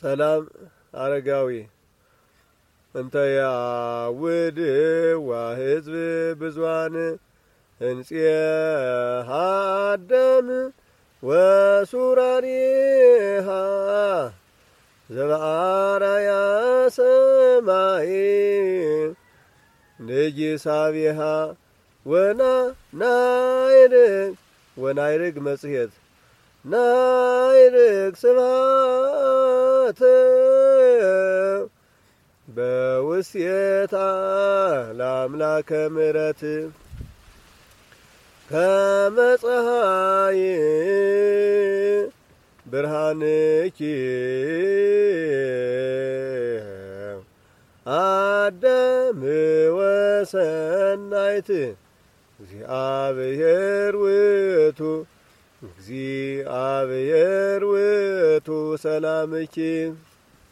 ሰላም አረጋዊ እንተ ያውድ ወሕዝብ ብዙኃን እንጽሐ አዳም ወሱራሪሃ ዘበአርአያ ሰማይ ንጊሳቢሃ ወናይርግ መጽሔት ናይርግ ስብሐት በውስቴታ ለአምላከ ምሕረት ከመ ፀሐይ ብርሃንኪ አዳም ወሰናይት እግዚአብሔር ውእቱ ሰላምኪ